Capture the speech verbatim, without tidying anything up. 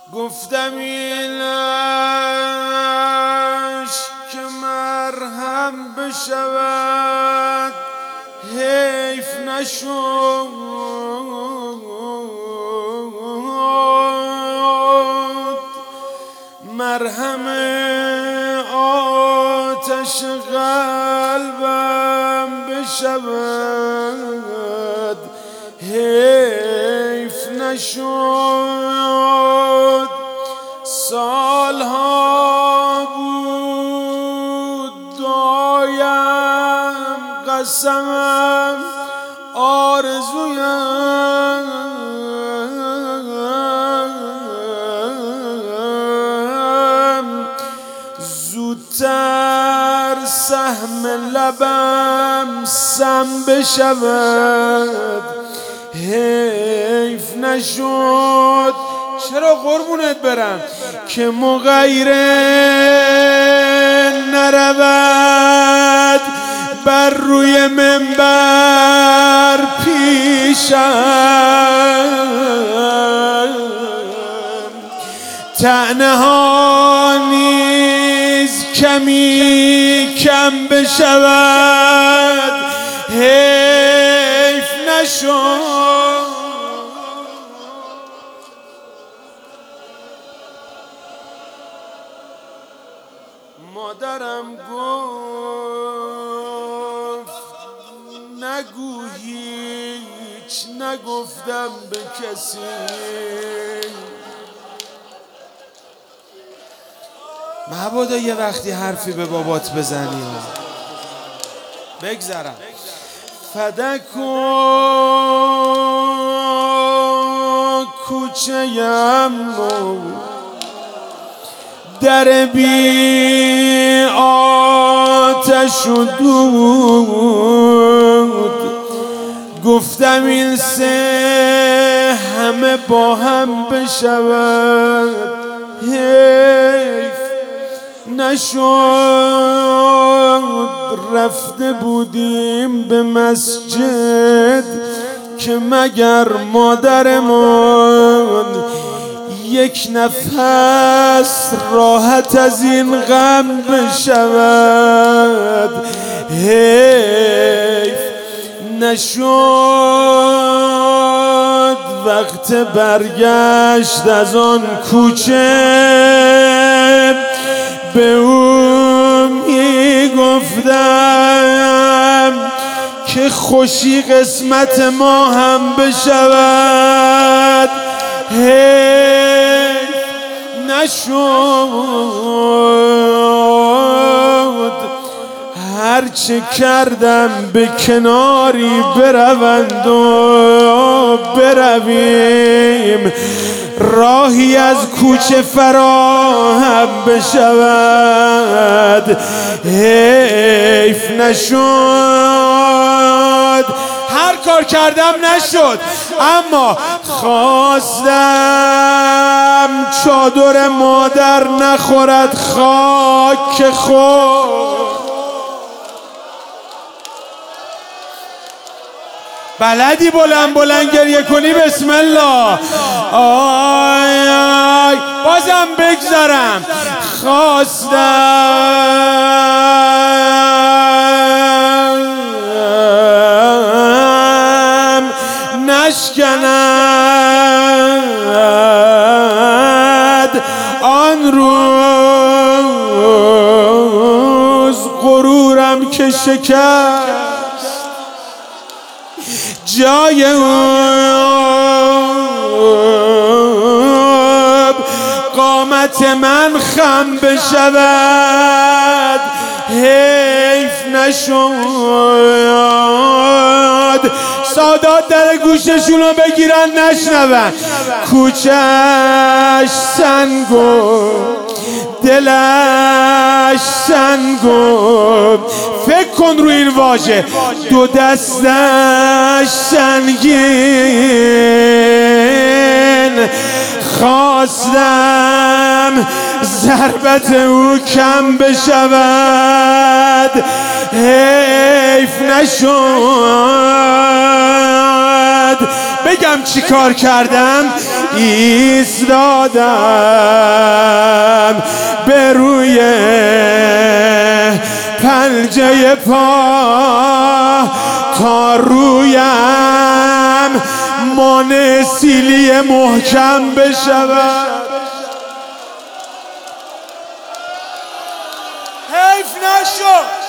گفتم این عشق که مرهم بشود حیف نشد، مرهم آتش قلبم بشود حیف نشد. سالها بود دایم قسمم آرزویم زودتر سهم لبم سم بشود حیف نشد. چرا قربونت برم که مغیر نرود بر روی منبر پیشم، طعنه ها نیز کمی کم بشود حیف نشد. مادرم گفت نگو هیچ نگفتم به کسی، مبادا یه وقتی حرفی به بابات بزنی بگذرم. فدک و کوچه‌ام در بی آتش و دود، گفتم این سه همه با هم بشود حیف نشد. رفته بودیم به مسجد که مگر مادرمان یک نفس راحت از این غم بشود حیف نشد. وقت برگشت از آن کوچه به او می گفتم که خوشی قسمت ما هم بشود حیف نشد. هرچه کردم به کناری بروند و برویم راهی از کوچه فراهم بشود حیف نشد. هر کار کردم نشد، اما خواستم چادر مادر نخورد خاک خود. بلدی بلند بلند گریه کنی؟ بسم الله. آی آی بازم بگذارم. خواستم نشکند آن روز غرورم که شکست جای اوب قامت من خم بشود حیف نشد. سادات در گوششونو بگیرن نشنون، کوچه‌اش سنگو دلش سنگو، فکر کن روی این واژه، دو دستش سنگین. خواستم ضربت او کم بشود حیف نشد. بگم چی کار کردم؟ ایستادم به روی پنجه پا تا رویم مانع سیلی محکم بشود. حیف نشد